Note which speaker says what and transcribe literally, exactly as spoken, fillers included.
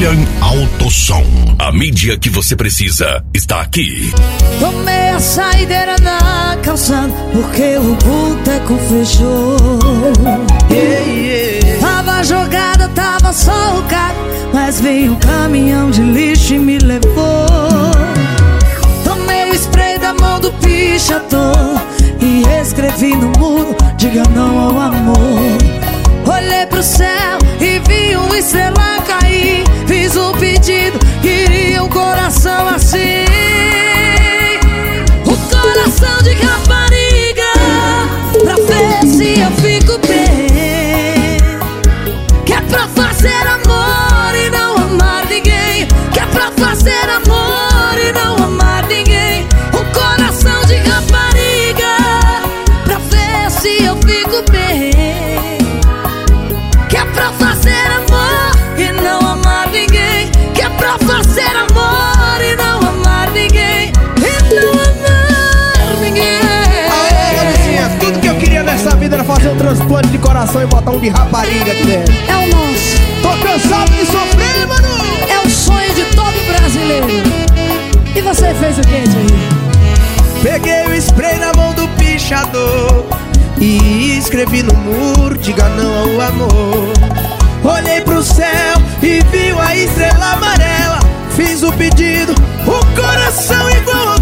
Speaker 1: William Autosom. A mídia que você precisa está aqui.
Speaker 2: Tomei a saideira na calçada porque o boteco fechou.
Speaker 3: Yeah, yeah.
Speaker 2: Tava jogada, tava só o carro, mas veio um caminhão de lixo e me levou. Tomei o spray da mão do pichador e escrevi no muro: diga não ao amor. Olhei pro céu e vi uma estrela cair. Fiz um pedido, queria um coração assim. Um coração de rapariga, pra ver se eu fico bem. Que é pra fazer amor e não amar ninguém. Que é pra fazer amor e não amar ninguém. Um coração de rapariga, pra ver se eu fico bem. Que é pra fazer amor e não amar ninguém. Que é pra fazer amor e não amar ninguém. E não amar ninguém.
Speaker 3: Aê, vizinha, tudo que eu queria nessa vida era fazer um transplante de coração e botar um de rapariga aqui dentro.
Speaker 2: É o nosso.
Speaker 3: Tô cansado de sofrer, mano.
Speaker 2: É o sonho de todo brasileiro. E você fez o que, Tio?
Speaker 3: Peguei o spray na mão do pichador e escrevi no muro: diga não ao amor. Olhei pro céu e vi a estrela amarela. Fiz o pedido, o coração igual